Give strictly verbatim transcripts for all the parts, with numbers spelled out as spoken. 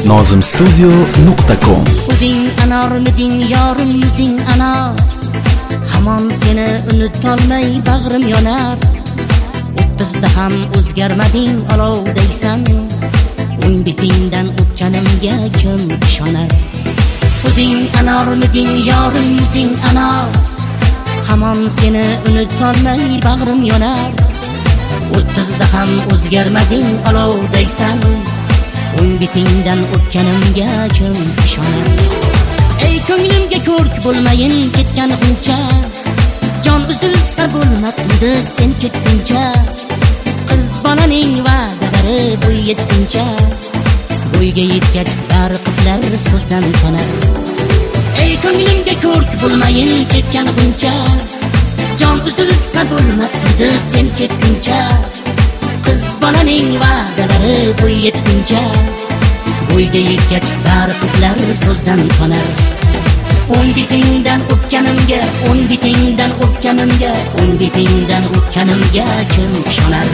nozim studio nuqta com. O'zing anormiding yorim yuzing anor, hamon seni unutolmay bag'rim yonar. O'ttizda ham o'zgarmading olovdaysan, o'ng betingdan o'tganimga kim ishonar? O'zing anormiding yorim yuzing anor, hamon seni unutolmay bag'rim yonar. O'ttizda ham o'zgarmading olovdaysan, o'ng betingdan o'tganimga kim ishonar? Ey ko'nglimga ko'rk bo'lmayin ketganimcha, jon uzilsa bo'lmasmidi sen ketguncha. Qiz bolaning va'dalari bo'y yetguncha, bo'yga yetgach bari qizlar so'zdan tonar. Ey ko'nglimga ko'rk bo'lmayin ketganimcha, jon uzilsa bo'lmasmidi sen ketguncha. Qiz bolaning va'dalari bo'y yetguncha, bo'yga yetgach bari qizlar so'zdan tonar. O'ng betingdan o'tganimga, o'ng betingdan o'tganimga, o'ng betingdan o'tganimga kim ishonar?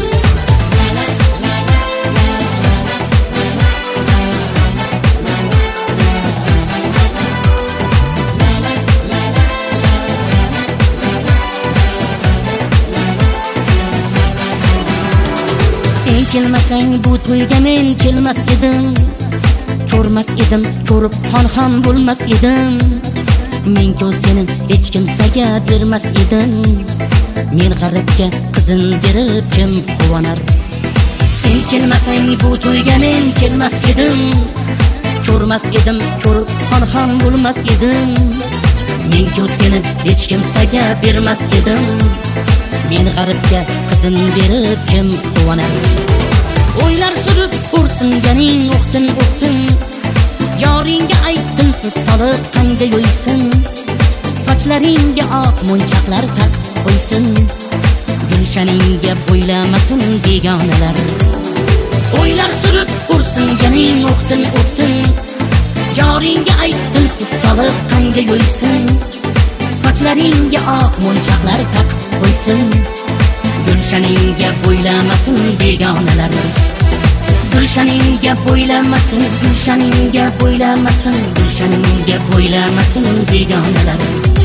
Sen kelmasang bu to'yga men kelmas edim, ko'rmas edim, ko'rib qon ham bo'lmas edim. Men-ku seni hech kimsaga bermas edim, men g'aribga qizin berib kim quvonar? Sen kelmasang bu to'yga men kelmas edim, ko'rmas edim, ko'rib qon ham bo'lmas edim. Men-ku seni hech kimsaga bermas edim, men g'aribga qizin berib kim quvonar? O'ylar surib xo'rsinganing o'qtin o'qtin, yoringga aytdim siz tolib qanday yo'ysin. Sochlaringga oq mo'nchaqlar taqib qo'ysin, gulshaningga bo'ylamasin begonalar. O'ylar surib xo'rsinganing o'qtin o'qtin, yoringga aytdim siz tolib qanday yo'ysin. Sochlaringga oq mo'nchaqlar taqib qo'ysin, gulshaningga bo'ylamasin begonalar. Gulshaningga bo'ylamasin, gulshaningga bo'ylamasin, gulshaningga bo'ylamasin begonalar.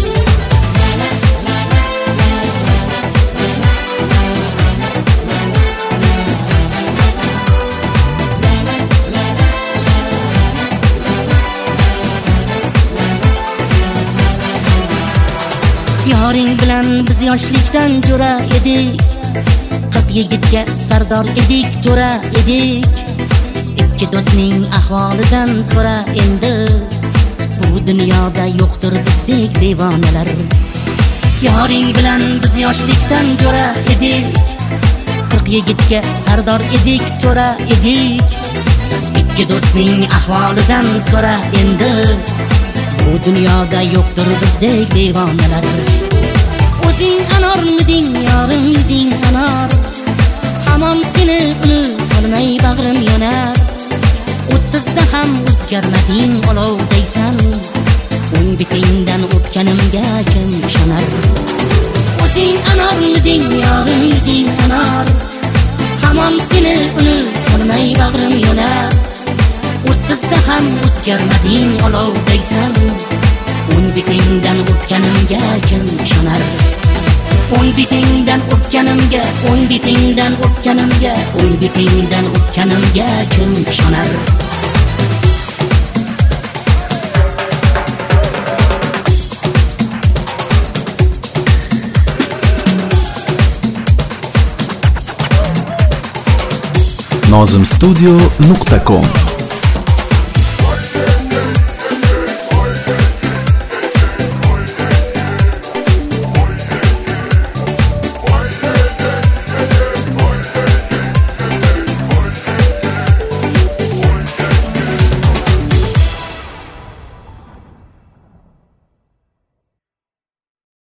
Yoring bilan biz yoshlikdan jo'ra edik, qirq yigitga sardor edik, to'ra edik. Ikki do'stning ahvolidan so'ra endi, bu dunyoda yo'qdir bizdek devonalar. Yoring bilan biz yoshlikdan jo'ra edik, qirq yigitga sardor edik, to'ra edik. Ikki do'stning ahvolidan so'ra endi, bu dunyoda yo'qdir bizdek devonalar. O'zing anormiding yorim yuzing anor, hamon seni unutolmay bag'rim yonar. O'ttizda ham o'zgarmading olovdaysan, o'ng betingdan o'tganimga kim ishonar? O'zing anormiding yorim yuzing anor, hamon seni unutolmay bag'rim yonar. O'ttizda ham o'zgarmading olovdaysan, o'ng betingdan o'tganimga kim ishonar? O'ng betingdan o'tganimga, o'ng betingdan o'tganimga, o'ng betingdan o'tganimga kim ishonar? nozim studio nuqta com